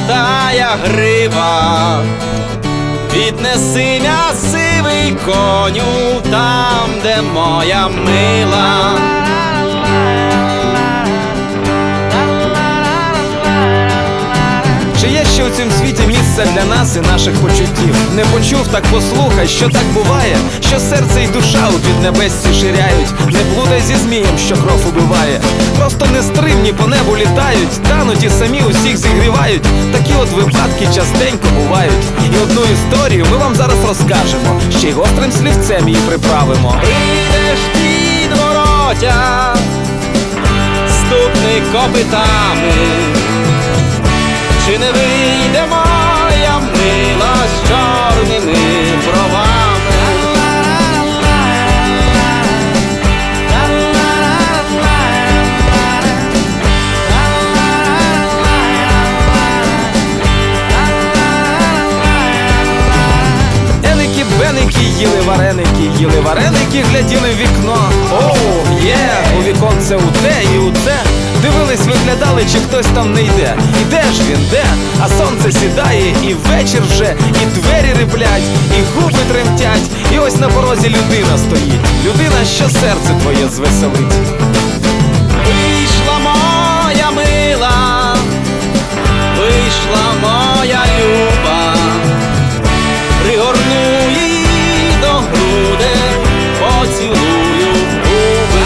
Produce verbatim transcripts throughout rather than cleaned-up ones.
золотая грива. Віднеси м'я сивий коню там, де моя мила. Чи є ще у цім світі місце для нас і наших почуттів? Не почув, так послухай, що так буває, що серце і душа у піднебесці ширяють. Не плутай зі змієм, що кров убиває. Просто нестримні по небу літають, тануть і самі усіх зігрівають. Такі от випадки частенько бувають. І одну історію ми вам зараз розкажемо, ще й гострим слівцем її приправимо. Ідеш під воротя, ступни копитами. Чи не вийде моя мила з чорними бровами? Еники, беники, їли вареники, їли вареники, гляділи в вікно. Оу, є, у віконце у те і у це. Дивились, виглядали, чи хтось там не йде. І де ж він, де? А сонце сідає, і вечір вже, і двері риплять, і губи тремтять. І ось на порозі людина стоїть. Людина, що серце твоє звеселить. Вийшла моя мила, вийшла моя люба. Пригорну її до грудей, поцілую в губи.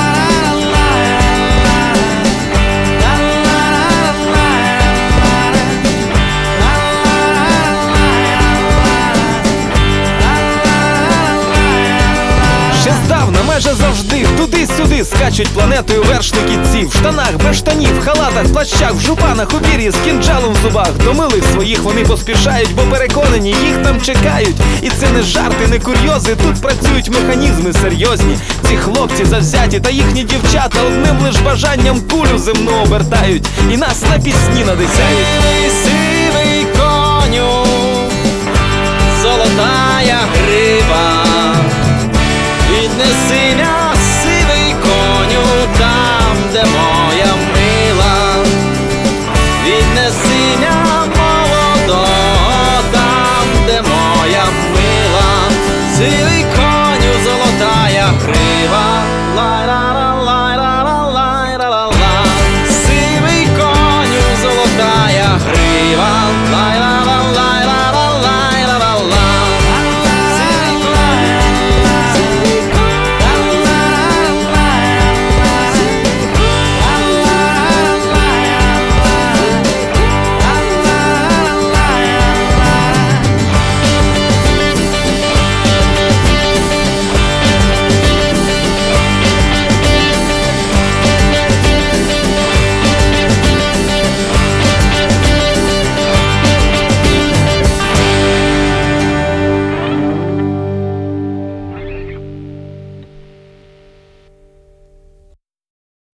Майже завжди туди-сюди скачуть планетою вершники ці. В штанах, без штанів, в халатах, в плащах, в жупанах, у пір'ї, з кінджалом в зубах. До милих своїх вони поспішають, бо переконані, їх там чекають. І це не жарти, не курйози, тут працюють механізми серйозні. Ці хлопці завзяті та їхні дівчата одним лиш бажанням кулю земну обертають. І нас на пісні надихають. Сивий коню, золотая грива. Віднеси м'я сивий коню там, де моя мила. Віднеси м'я молодого там, де моя мила.